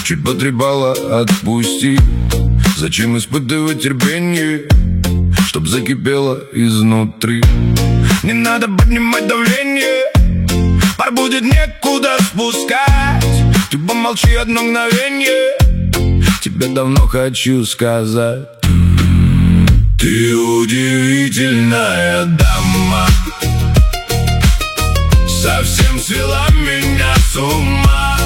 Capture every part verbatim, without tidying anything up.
Чуть потрепало, отпусти. Зачем испытывать терпение, чтоб закипело изнутри? Не надо поднимать давление, пар будет некуда спускать. Ты помолчи одно мгновение, тебе давно хочу сказать. Ты удивительная дама, совсем свела меня с ума.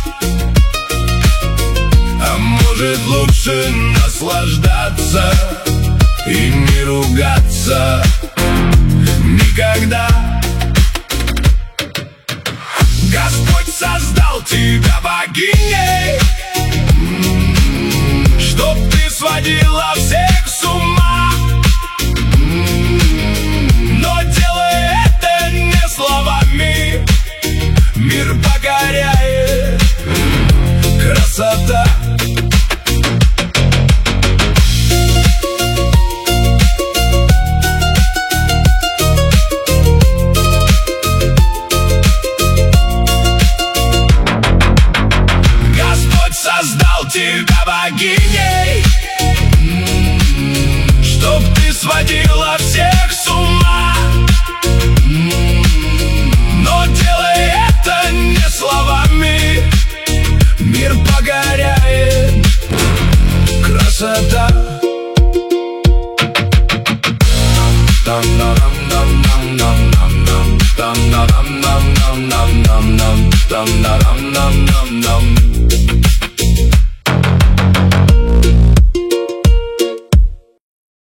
А может лучше наслаждаться и не ругаться никогда. Господь создал тебя богиней, чтоб ты сводила всех с ума. Но делай это не словами, мир покоряет красота. Создал тебя богиней, чтоб ты сводила всех с ума. Но делай это не словами, мир покоряет красота.